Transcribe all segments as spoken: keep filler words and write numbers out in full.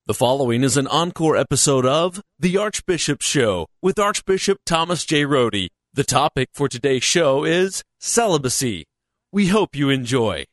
The following is an encore episode of The Archbishop Show with Archbishop Thomas J. Rohde. The topic for today's show is celibacy. We hope you enjoy.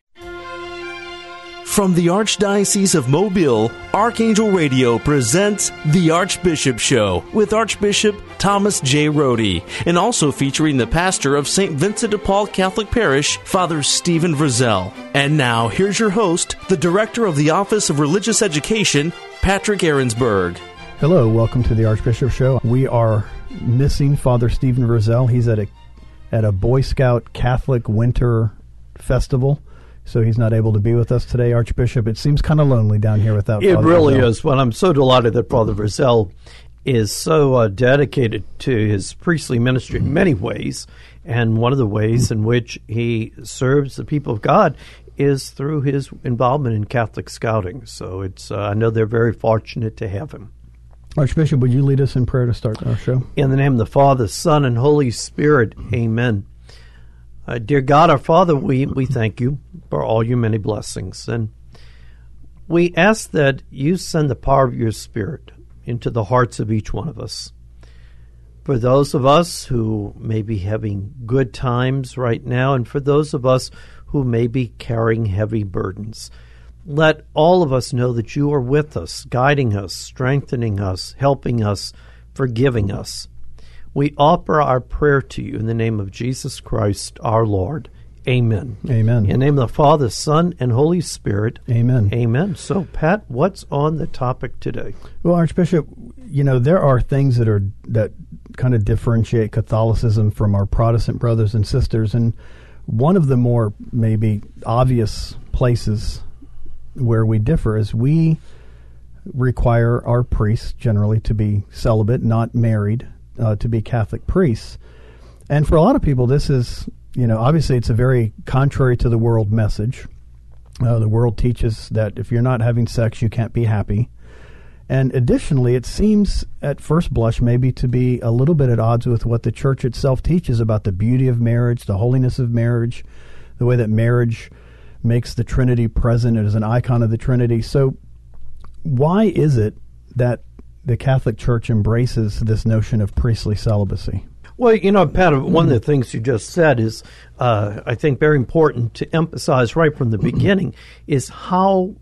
From the Archdiocese of Mobile, Archangel Radio presents The Archbishop Show with Archbishop Thomas J. Rohde, and also featuring the pastor of Saint Vincent de Paul Catholic Parish, Father Stephen Verzel. And now, here's your host, the Director of the Office of Religious Education, Patrick Ahrensberg. Hello, welcome to The Archbishop Show. We are missing Father Stephen Verzel. He's at a at a Boy Scout Catholic Winter Festival, so he's not able to be with us today, Archbishop. It seems kind of lonely down here without It Father really Verzel. is. Well, I'm so delighted that Father Verzel is so uh, dedicated to his priestly ministry in many ways, and one of the ways in which he serves the people of God is through his involvement in Catholic Scouting. So it's uh, I know they're very fortunate to have him. Archbishop, would you lead us in prayer to start our show? In the name of the Father, Son, and Holy Spirit, amen. Uh, dear God, our Father, we, we thank you for all your many blessings. And we ask that you send the power of your Spirit into the hearts of each one of us. For those of us who may be having good times right now, and for those of us who may be carrying heavy burdens, let all of us know that you are with us, guiding us, strengthening us, helping us, forgiving us. We offer our prayer to you in the name of Jesus Christ, our Lord. Amen. Amen. In the name of the Father, Son, and Holy Spirit. Amen. Amen. So, Pat, what's on the topic today? Well, Archbishop, you know, there are things that are that kind of differentiate Catholicism from our Protestant brothers and sisters, and one of the more maybe obvious places where we differ is we require our priests generally to be celibate, not married, uh, to be Catholic priests. And for a lot of people, this is, you know, obviously it's a very contrary to the world message. Uh, the world teaches that if you're not having sex, you can't be happy. And additionally, it seems at first blush maybe to be a little bit at odds with what the church itself teaches about the beauty of marriage, the holiness of marriage, the way that marriage makes the Trinity present as an icon of the Trinity. So why is it that the Catholic Church embraces this notion of priestly celibacy? Well, you know, Pat, one of the things you just said is, uh, I think, very important to emphasize right from the beginning is how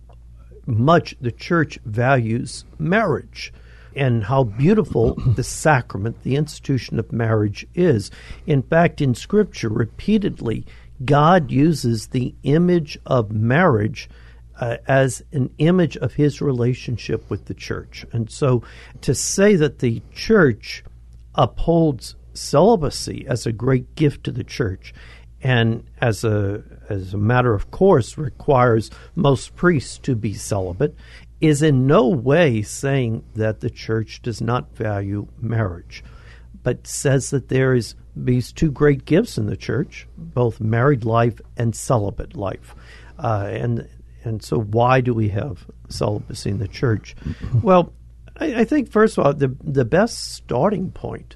much the Church values marriage and how beautiful the sacrament, the institution of marriage is. In fact, in Scripture, repeatedly, God uses the image of marriage uh, as an image of his relationship with the Church. And so to say that the Church upholds celibacy as a great gift to the Church and as a as a matter of course requires most priests to be celibate is in no way saying that the Church does not value marriage, but says that there is these two great gifts in the Church, both married life and celibate life. Uh, and and so why do we have celibacy in the Church? Well, I, I think, first of all, the the best starting point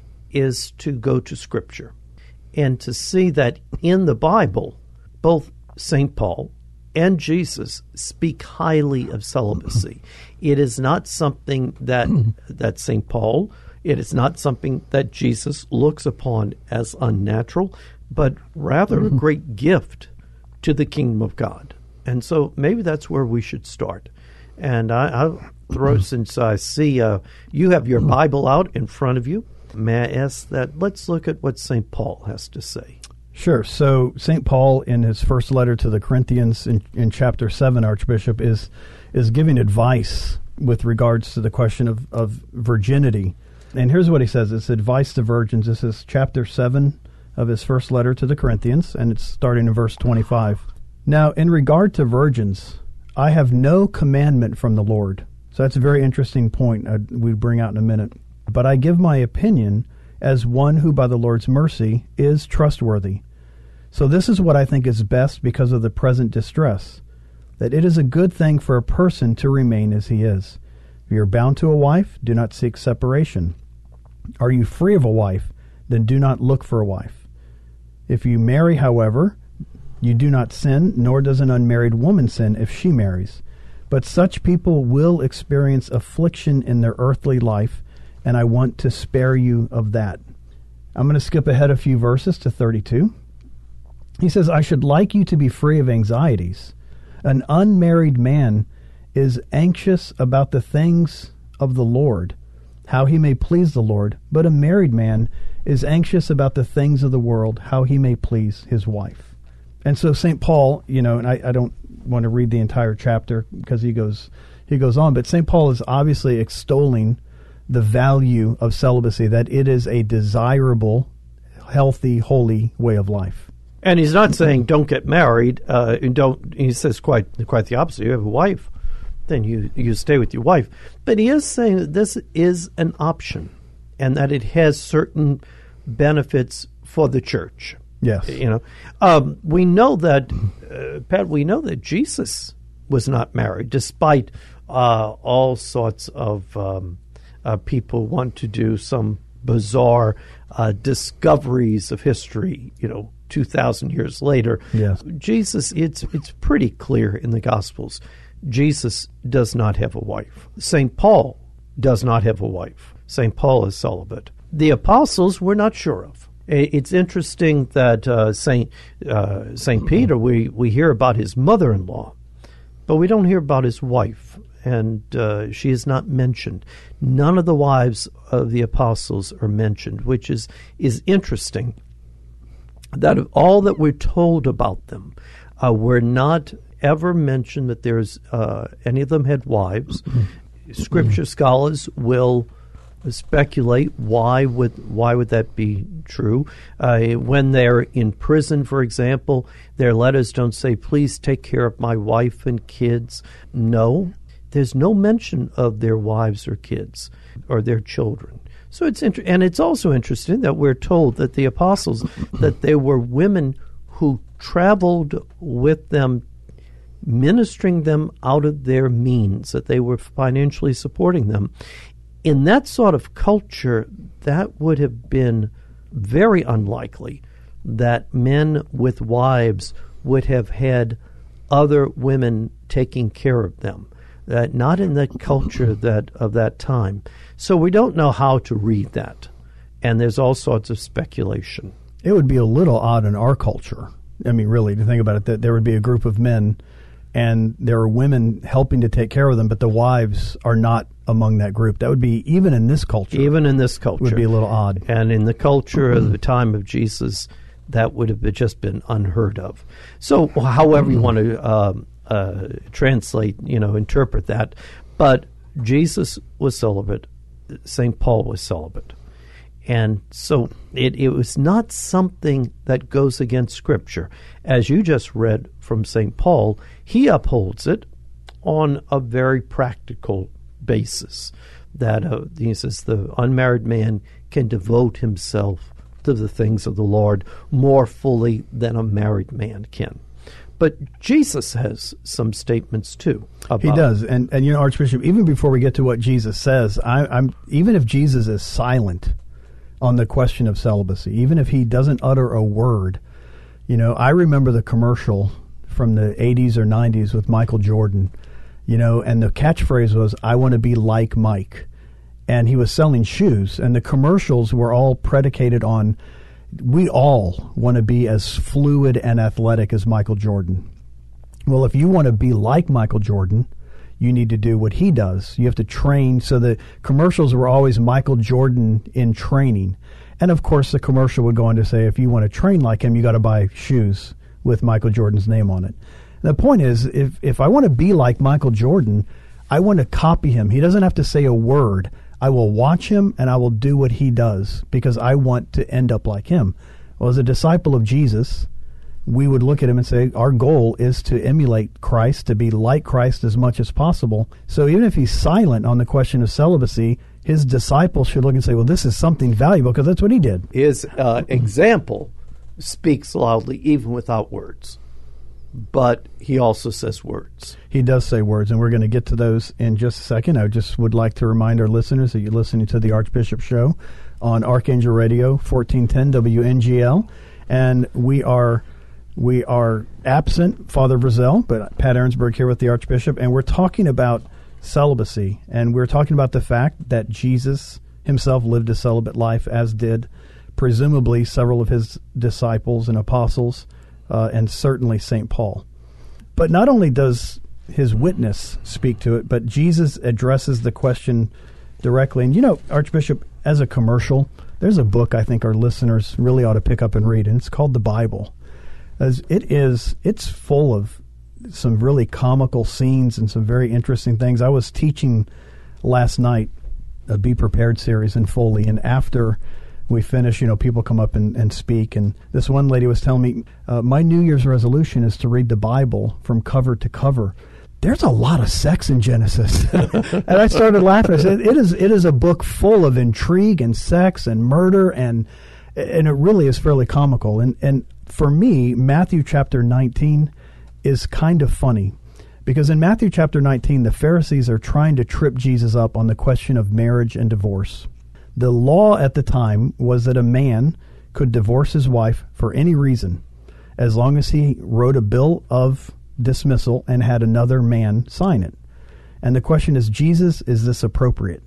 is to go to Scripture and to see that in the Bible, both Saint Paul and Jesus speak highly of celibacy. It is not something that that Saint Paul, it is not something that Jesus looks upon as unnatural, but rather a great gift to the kingdom of God. And so maybe that's where we should start. And I, I'll throw, since I see uh, you have your Bible out in front of you, may I ask that let's look at what Saint Paul has to say. Sure. So Saint Paul, in his first letter to the Corinthians in, in chapter seven, Archbishop, is is giving advice with regards to the question of, of virginity. And here's what he says. It's advice to virgins. This is chapter seven of his first letter to the Corinthians, and it's starting in verse twenty-five. Now, in regard to virgins, I have no commandment from the Lord. So that's a very interesting point uh, we bring out in a minute. But I give my opinion as one who by the Lord's mercy is trustworthy. So this is what I think is best because of the present distress, that it is a good thing for a person to remain as he is. If you are bound to a wife, do not seek separation. Are you free of a wife, then do not look for a wife. If you marry, however, you do not sin, nor does an unmarried woman sin if she marries. But such people will experience affliction in their earthly life, and I want to spare you of that. I'm going to skip ahead a few verses to thirty-two. He says, I should like you to be free of anxieties. An unmarried man is anxious about the things of the Lord, how he may please the Lord, but a married man is anxious about the things of the world, how he may please his wife. And so Saint Paul, you know, and I, I don't want to read the entire chapter because he goes he goes on, but Saint Paul is obviously extolling the value of celibacy, that it is a desirable, healthy, holy way of life. And he's not saying don't get married. Uh, and don't. He says quite quite the opposite. You have a wife, then you you stay with your wife. But he is saying that this is an option, and that it has certain benefits for the church. Yes, you know, um, we know that uh, Pat. We know that Jesus was not married, despite uh, all sorts of um, uh, people want to do some bizarre uh, discoveries of history. You know. two thousand years later. Yes. Jesus, it's it's pretty clear in the Gospels, Jesus does not have a wife. Saint Paul does not have a wife. Saint Paul is celibate. The apostles we're not sure of. It's interesting that uh, Saint uh, Saint Peter, we, we hear about his mother-in-law, but we don't hear about his wife, and uh, she is not mentioned. None of the wives of the apostles are mentioned, which is is interesting. That of all that we're told about them, uh, we're not ever mentioned that there's uh, any of them had wives. Scripture scholars will speculate why would why would that be true. Uh, when they're in prison, for example, their letters don't say, "Please take care of my wife and kids." No, there's no mention of their wives or kids or their children. So it's inter- and it's also interesting that we're told that the apostles, that there were women who traveled with them, ministering them out of their means, that they were financially supporting them. In that sort of culture, that would have been very unlikely that men with wives would have had other women taking care of them. Uh, not in the culture that of that time. So we don't know how to read that. And there's all sorts of speculation. It would be a little odd in our culture. I mean, really, to think about it, that there would be a group of men and there are women helping to take care of them, but the wives are not among that group. That would be, even in this culture. Even in this culture. Would be a little odd. And in the culture of the time of Jesus, that would have just been unheard of. So however you want to um, uh, translate, you know, interpret that. But Jesus was celibate. Saint Paul was celibate. And so it, it was not something that goes against Scripture. As you just read from Saint Paul, he upholds it on a very practical basis. That uh, he says the unmarried man can devote himself to the things of the Lord more fully than a married man can. But Jesus has some statements too. About he does, and and you know, Archbishop. Even before we get to what Jesus says, I, I'm even if Jesus is silent on the question of celibacy, even if he doesn't utter a word, you know, I remember the commercial from the eighties or nineties with Michael Jordan, you know, and the catchphrase was, "I want to be like Mike," and he was selling shoes, and the commercials were all predicated on, we all want to be as fluid and athletic as Michael Jordan. Well, if you want to be like Michael Jordan, you need to do what he does. You have to train. So the commercials were always Michael Jordan in training. And, of course, the commercial would go on to say, if you want to train like him, you got to buy shoes with Michael Jordan's name on it. And the point is, if, if I want to be like Michael Jordan, I want to copy him. He doesn't have to say a word. I will watch him and I will do what he does because I want to end up like him. Well, as a disciple of Jesus, we would look at him and say, our goal is to emulate Christ, to be like Christ as much as possible. So even if he's silent on the question of celibacy, his disciples should look and say, well, this is something valuable because that's what he did. His uh, example speaks loudly even without words. But he also says words. He does say words, and we're going to get to those in just a second. I just would like to remind our listeners that you're listening to the Archbishop Show on Archangel Radio, fourteen ten W N G L, and we are We are absent Father Brazell, but Pat Aaronsberg here with the Archbishop, and we're talking about celibacy, and we're talking about the fact that Jesus himself lived a celibate life, as did presumably several of his disciples and apostles, uh, and certainly Saint Paul. But not only does his witness speak to it, but Jesus addresses the question directly. And you know, Archbishop, as a commercial, there's a book I think our listeners really ought to pick up and read, and it's called The Bible. As it is, it's full of some really comical scenes and some very interesting things. I was teaching last night a Be Prepared series in Foley, and after we finish, you know, people come up and, and speak, and this one lady was telling me, uh, my New Year's resolution is to read the Bible from cover to cover. There's a lot of sex in Genesis. And I started laughing. I said, it is it is a book full of intrigue and sex and murder, and and it really is fairly comical. And and for me, Matthew chapter nineteen is kind of funny, because in Matthew chapter nineteen, the Pharisees are trying to trip Jesus up on the question of marriage and divorce. The law at the time was that a man could divorce his wife for any reason, as long as he wrote a bill of dismissal and had another man sign it. And the question is, Jesus, is this appropriate?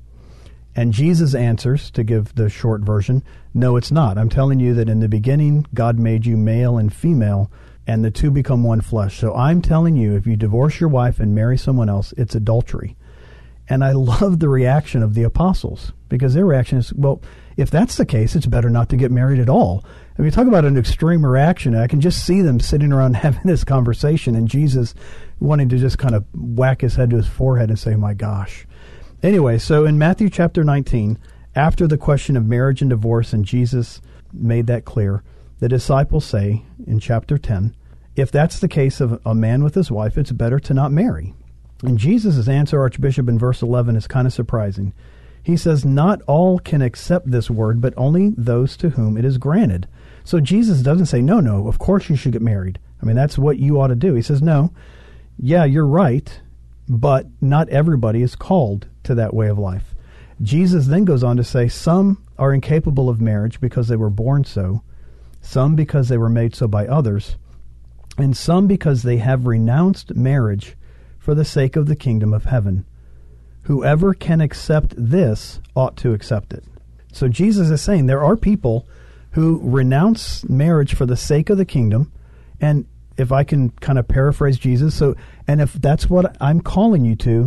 And Jesus answers, to give the short version, no, it's not. I'm telling you that in the beginning, God made you male and female, and the two become one flesh. So I'm telling you, if you divorce your wife and marry someone else, it's adultery. And I love the reaction of the apostles, because their reaction is, well, if that's the case, it's better not to get married at all. I mean, talk about an extreme reaction. I can just see them sitting around having this conversation, and Jesus wanting to just kind of whack his head to his forehead and say, my gosh. Anyway, so in Matthew chapter nineteen, after the question of marriage and divorce, and Jesus made that clear, the disciples say in chapter ten, if that's the case of a man with his wife, it's better to not marry. And Jesus' answer, Archbishop, in verse eleven is kind of surprising. He says, not all can accept this word, but only those to whom it is granted. So Jesus doesn't say, no, no, of course you should get married. I mean, that's what you ought to do. He says, no, yeah, you're right, but not everybody is called to that way of life. Jesus then goes on to say, some are incapable of marriage because they were born so, some because they were made so by others, and some because they have renounced marriage for the sake of the kingdom of heaven. Whoever can accept this ought to accept it. So Jesus is saying there are people who renounce marriage for the sake of the kingdom, and if I can kind of paraphrase Jesus, so and if that's what I'm calling you to,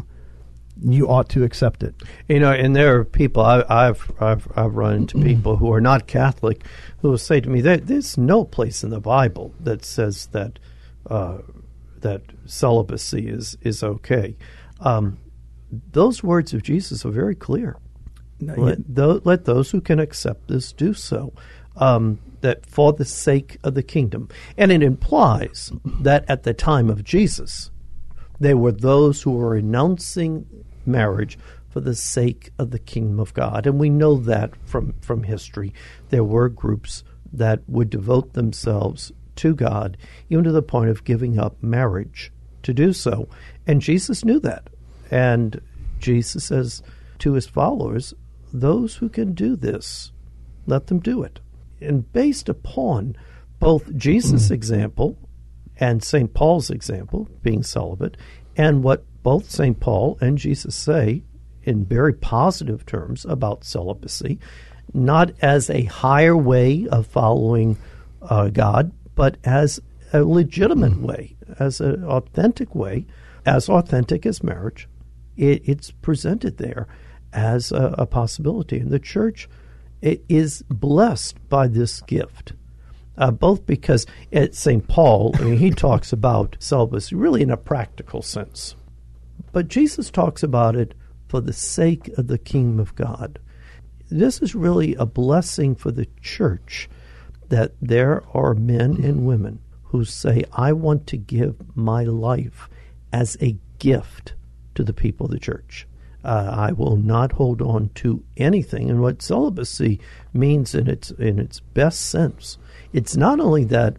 you ought to accept it. You know, and there are people I, I've I've I've run into people who are not Catholic who will say to me, there, "There's no place in the Bible that says that uh, that celibacy is is okay." Um, those words of Jesus are very clear. Let, th- let those who can accept this do so. Um, that for the sake of the kingdom. And it implies that at the time of Jesus, there were those who were renouncing marriage for the sake of the kingdom of God. And we know that from, from history. There were groups that would devote themselves to God, even to the point of giving up marriage to do so. And Jesus knew that. And Jesus says to his followers, those who can do this, let them do it. And based upon both Jesus' example and Saint Paul's example, being celibate, and what both Saint Paul and Jesus say in very positive terms about celibacy, not as a higher way of following uh, God, but as a legitimate way, as an authentic way, as authentic as marriage. It, it's presented there as a, a possibility. And the Church it is blessed by this gift, uh, both because at Saint Paul, I mean, he talks about celibacy really in a practical sense. But Jesus talks about it for the sake of the kingdom of God. This is really a blessing for the Church that there are men and women who say, I want to give my life as a gift to the people of the Church. Uh, I will not hold on to anything. And what celibacy means in its in its best sense, it's not only that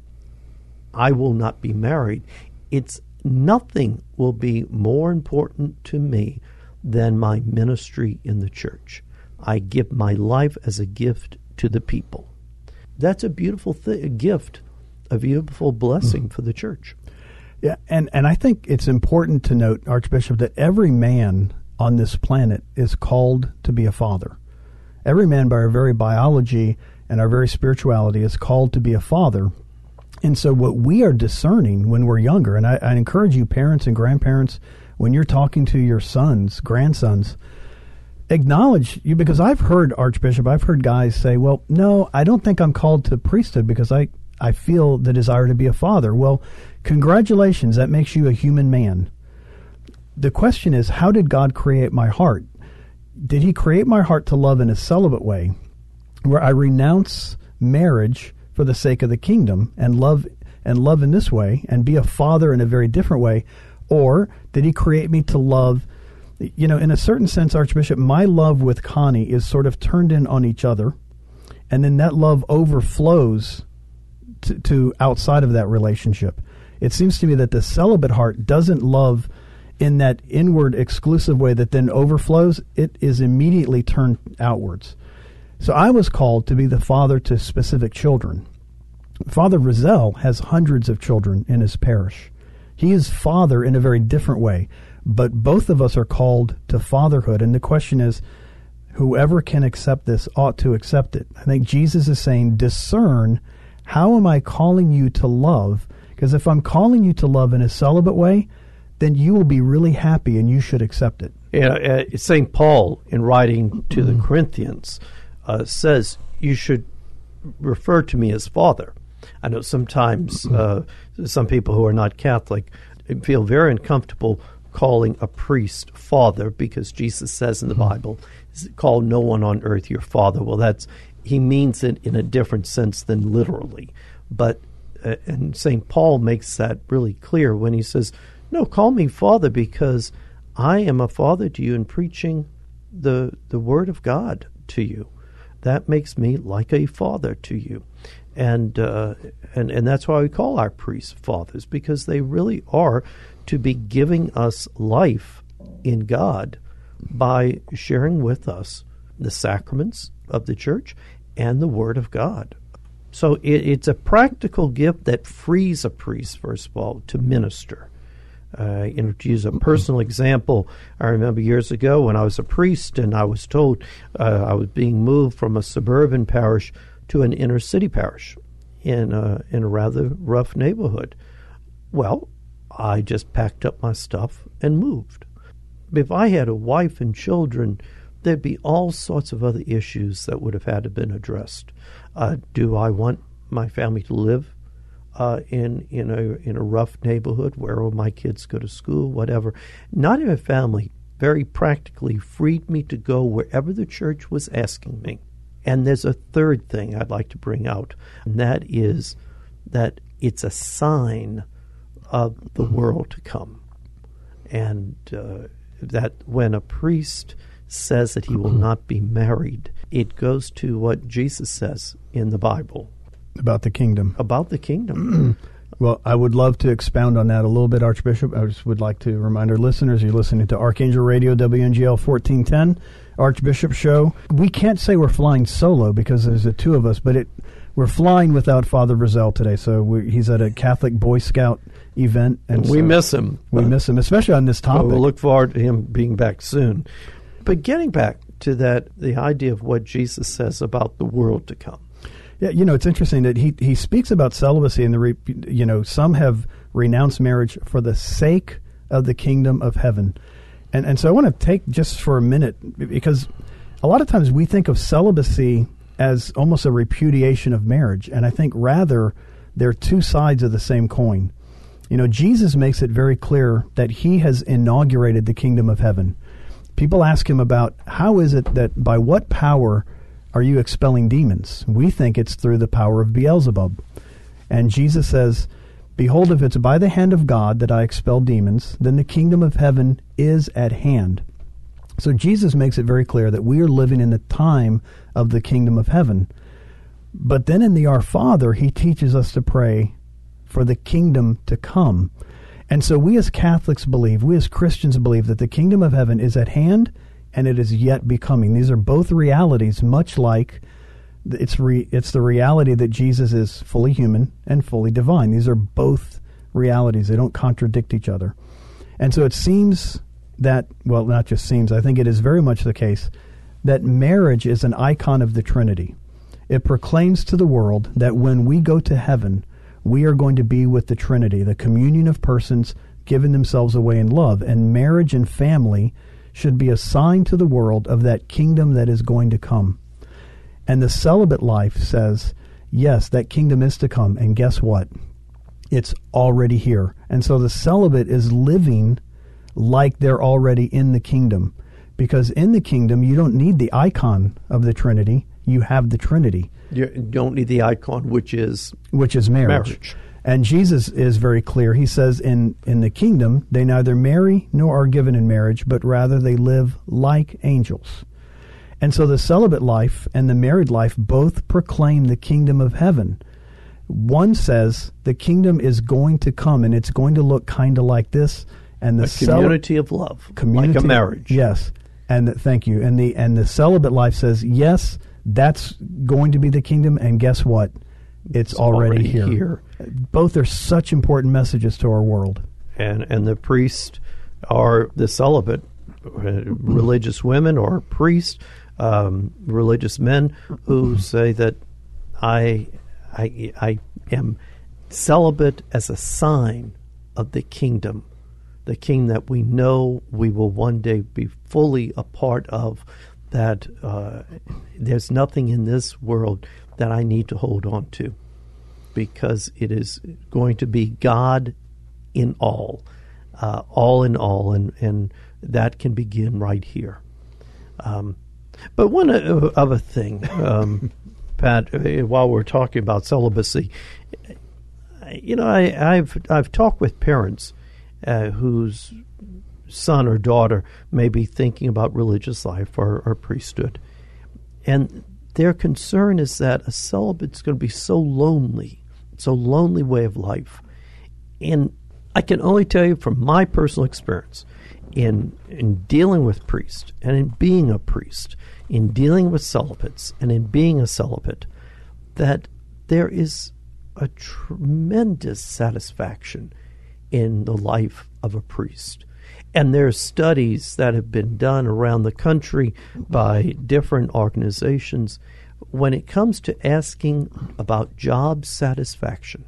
I will not be married, it's nothing will be more important to me than my ministry in the Church. I give my life as a gift to the people. That's a beautiful th- a gift a beautiful blessing mm-hmm. for the church. Yeah, and, and I think it's important to note, Archbishop, that every man on this planet is called to be a father. Every man, by our very biology and our very spirituality, is called to be a father. And so what we are discerning when we're younger, and I, I encourage you, parents and grandparents, when you're talking to your sons, grandsons, acknowledge you, because I've heard, Archbishop, I've heard guys say, well, no, I don't think I'm called to priesthood because I, I feel the desire to be a father. Well, congratulations, that makes you a human man. The question is, how did God create my heart? Did he create my heart to love in a celibate way, where I renounce marriage for the sake of the kingdom and love and love in this way and be a father in a very different way? Or did he create me to love, you know, in a certain sense, Archbishop, my love with Connie is sort of turned in on each other, and then that love overflows to, to outside of that relationship. It seems to me that the celibate heart doesn't love in that inward exclusive way that then overflows. It is immediately turned outwards. So I was called to be the father to specific children. Father Rizal has hundreds of children in his parish. He is father in a very different way, but both of us are called to fatherhood. And the question is, whoever can accept this ought to accept it. I think Jesus is saying, discern, how am I calling you to love? Because if I'm calling you to love in a celibate way, then you will be really happy and you should accept it. Yeah, uh, Saint Paul, in writing to the Corinthians, uh, says you should refer to me as Father. I know sometimes uh, some people who are not Catholic feel very uncomfortable calling a priest father, because Jesus says in the Bible, call no one on earth your father. Well, that's he means it in a different sense than literally. But uh, and Saint Paul makes that really clear when he says, no, call me Father, because I am a father to you in preaching the the Word of God to you. That makes me like a father to you. And uh, and and that's why we call our priests fathers, because they really are to be giving us life in God by sharing with us the sacraments of the Church and the Word of God. So it, it's a practical gift that frees a priest, first of all, to minister. Uh, you know, to use a personal example, I remember years ago when I was a priest and I was told uh, I was being moved from a suburban parish to an inner city parish in a, in a rather rough neighborhood. Well, I just packed up my stuff and moved. If I had a wife and children, there'd be all sorts of other issues that would have had to been addressed. Uh, do I want my family to live Uh, in in a in a rough neighborhood? Where will my kids go to school? Whatever. Not even family. Very practically freed me to go wherever the Church was asking me. And there's a third thing I'd like to bring out, and that is that it's a sign of the world to come, and uh, that when a priest says that he will not be married, it goes to what Jesus says in the Bible. About the kingdom. About the kingdom. Well, I would love to expound on that a little bit, Archbishop. I just would like to remind our listeners, you're listening to Archangel Radio, W N G L fourteen ten, Archbishop Show. We can't say we're flying solo because there's the two of us, but it we're flying without Father Rizal today. So we, he's at a Catholic Boy Scout event. And we so miss him. We miss him, especially on this topic. Well, we'll look forward to him being back soon. But getting back to that, the idea of what Jesus says about the world to come. Yeah, you know, it's interesting that he, he speaks about celibacy, and the re, you know, some have renounced marriage for the sake of the kingdom of heaven. And and so I want to take just for a minute, because a lot of times we think of celibacy as almost a repudiation of marriage, and I think rather they're two sides of the same coin. You know, Jesus makes it very clear that he has inaugurated the kingdom of heaven. People ask him about how is it that by what power are you expelling demons? We think it's through the power of Beelzebub. And Jesus says, behold, if it's by the hand of God that I expel demons, then the kingdom of heaven is at hand. So Jesus makes it very clear that we are living in the time of the kingdom of heaven. But then in the Our Father, he teaches us to pray for the kingdom to come. And so we as Catholics believe, we as Christians believe that the kingdom of heaven is at hand and it is yet becoming. These are both realities, much like It's re, it's the reality that Jesus is fully human and fully divine. These are both realities. They don't contradict each other. And so it seems that, well, not just seems, I think it is very much the case that marriage is an icon of the Trinity. It proclaims to the world that when we go to heaven, we are going to be with the Trinity, the communion of persons giving themselves away in love. And marriage and family should be a sign to the world of that kingdom that is going to come. And the celibate life says, yes, that kingdom is to come. And guess what? It's already here. And so the celibate is living like they're already in the kingdom. Because in the kingdom, you don't need the icon of the Trinity. You have the Trinity. You don't need the icon, which is which is marriage. marriage. And Jesus is very clear. He says in, in the kingdom, they neither marry nor are given in marriage, but rather they live like angels. And so the celibate life and the married life both proclaim the kingdom of heaven. One says the kingdom is going to come, and it's going to look kind of like this. And the a community cel- of love, community, like a marriage. Yes. And the, thank you. And the and the celibate life says, yes, that's going to be the kingdom, and guess what? It's, it's already, already here. here. Both are such important messages to our world. And and the priests are the celibate, uh, religious women or priests, um, religious men who say that I, I, I am celibate as a sign of the kingdom. The king that we know we will one day be fully a part of, that uh, there's nothing in this world that I need to hold on to, because it is going to be God in all, uh, all in all, and, and that can begin right here. Um, but one other thing, um, Pat, while we're talking about celibacy, you know, I, I've I've talked with parents Uh, whose son or daughter may be thinking about religious life or, or priesthood. And their concern is that a celibate's going to be so lonely, so lonely way of life. And I can only tell you from my personal experience in in dealing with priests and in being a priest, in dealing with celibates and in being a celibate, that there is a tremendous satisfaction in the life of a priest. And there are studies that have been done around the country by different organizations when it comes to asking about job satisfaction.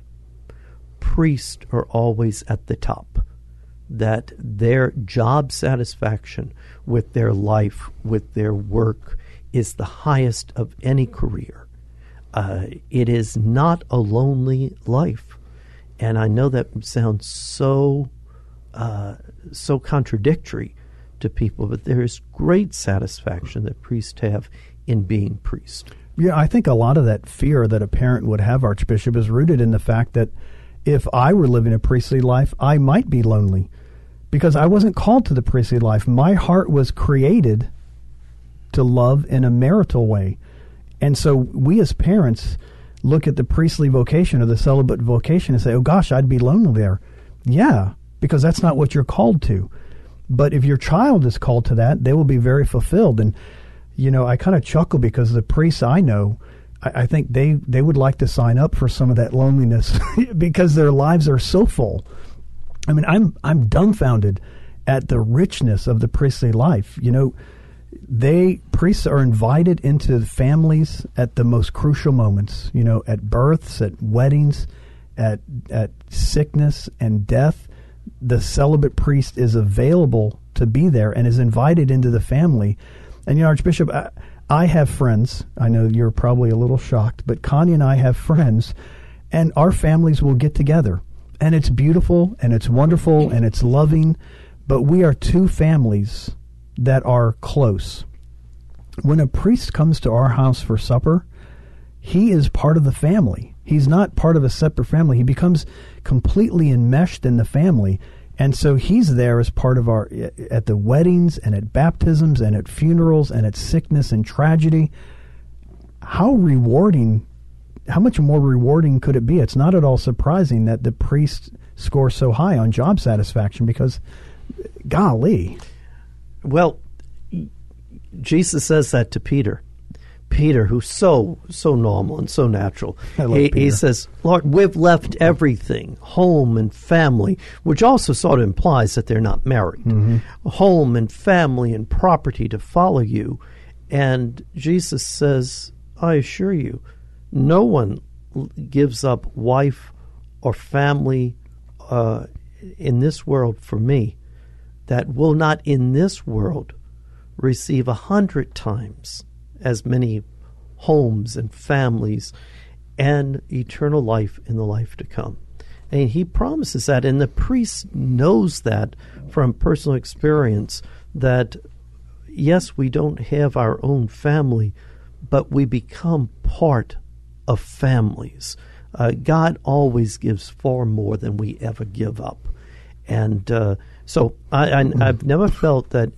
Priests are always at the top, that their job satisfaction with their life, with their work, is the highest of any career. Uh, it is not a lonely life. And I know that sounds so uh, so contradictory to people, but there is great satisfaction that priests have in being priests. Yeah, I think a lot of that fear that a parent would have, Archbishop, is rooted in the fact that if I were living a priestly life, I might be lonely because I wasn't called to the priestly life. My heart was created to love in a marital way. And so we as parents look at the priestly vocation or the celibate vocation and say, oh gosh, I'd be lonely there. Yeah, because that's not what you're called to. But if your child is called to that, they will be very fulfilled. And, you know, I kind of chuckle because the priests I know, I, I think they, they would like to sign up for some of that loneliness because their lives are so full. I mean, I'm I'm dumbfounded at the richness of the priestly life. You know, They priests are invited into families at the most crucial moments, you know, at births, at weddings, at at sickness and death. The celibate priest is available to be there and is invited into the family. And, you know, Archbishop, I, I have friends. I know you're probably a little shocked, but Connie and I have friends, and our families will get together. And it's beautiful, and it's wonderful, and it's loving, but we are two families that are close. When a priest comes to our house for supper, he is part of the family. He's not part of a separate family. He becomes completely enmeshed in the family. And so he's there as part of our, at the weddings and at baptisms and at funerals and at sickness and tragedy. How rewarding, how much more rewarding could it be? It's not at all surprising that the priests score so high on job satisfaction because, golly. Well, Jesus says that to Peter. Peter, who's so so normal and so natural, I love he, Peter. he says, Lord, we've left everything, home and family, which also sort of implies that they're not married, Mm-hmm. home and family and property to follow you. And Jesus says, I assure you, no one gives up wife or family uh, in this world for me that will not in this world receive a hundred times as many homes and families and eternal life in the life to come. And he promises that, and the priest knows that from personal experience, that yes, we don't have our own family, but we become part of families. Uh, God always gives far more than we ever give up. And uh, so I, I, I've never felt that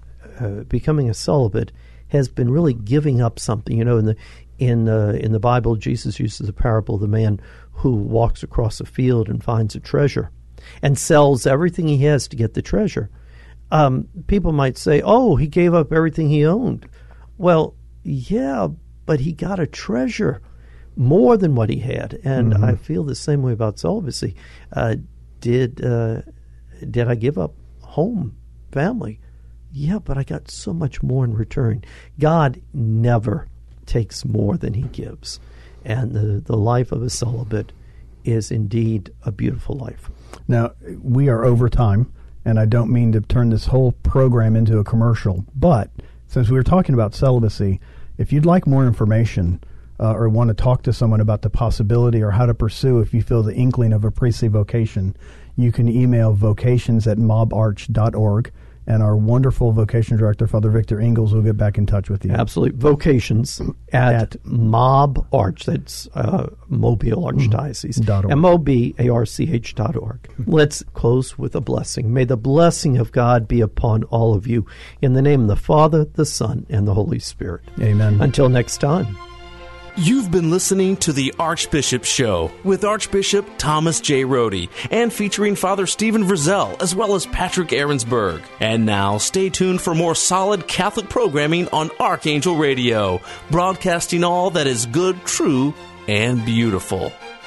uh, becoming a celibate has been really giving up something. You know, in the in uh, in the Bible, Jesus uses the parable of the man who walks across a field and finds a treasure and sells everything he has to get the treasure. Um, people might say, oh, he gave up everything he owned. Well, yeah, but he got a treasure, more than what he had. And Mm-hmm. I feel the same way about celibacy. Uh, did uh, did I give up home, family? Yeah, but I got so much more in return. God never takes more than he gives. And the, the life of a celibate is indeed a beautiful life. Now, we are over time, and I don't mean to turn this whole program into a commercial, but since we were talking about celibacy, if you'd like more information uh, or want to talk to someone about the possibility or how to pursue if you feel the inkling of a priestly vocation, you can email vocations at mob arch dot org, and our wonderful vocation director, Father Victor Ingalls, will get back in touch with you. Absolutely. Vocations at, at Mob Arch. That's uh, Mobile Archdiocese. Dot org. M O B A R C H dot org. Let's close with a blessing. May the blessing of God be upon all of you. In the name of the Father, the Son, and the Holy Spirit. Amen. Until next time. You've been listening to The Archbishop Show with Archbishop Thomas J. Rohde and featuring Father Stephen Verzel as well as Patrick Ahrensberg. And now stay tuned for more solid Catholic programming on Archangel Radio, broadcasting all that is good, true, and beautiful.